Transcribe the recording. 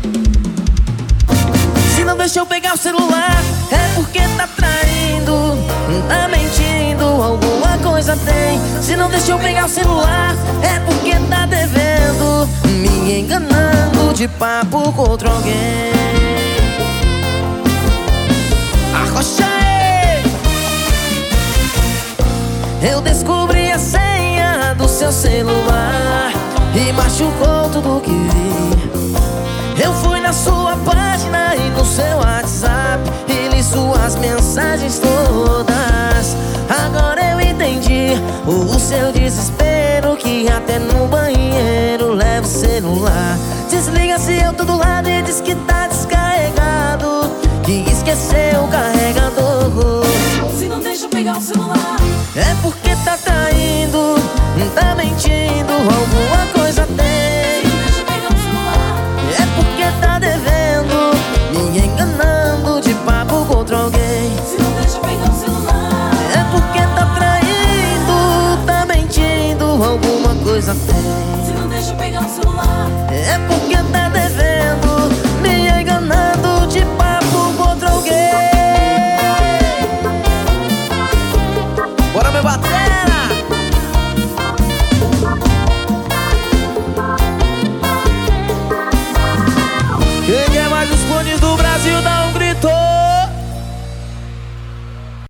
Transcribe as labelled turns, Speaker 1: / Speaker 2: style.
Speaker 1: Se não deixa eu pegar o celular, é porque tá traindo, tá mentindo, alguma coisa tem. Se não deixa eu pegar o celular, é porque tá devendo, me enganando de papo com outro alguém. Arrocha aí! Eu descobri a senha do seu celular e machucou tudo que vi. Eu fui na sua página e no seu WhatsApp e li suas mensagens todas. Agora eu entendi o seu desespero, que até no banheiro leva o celular. Desliga se eu tô do lado e diz que tá descarregado, que esqueceu o carregador.
Speaker 2: Se não deixa eu pegar o celular,
Speaker 1: é porque tá traindo, tá mentindo, alguma coisa tem.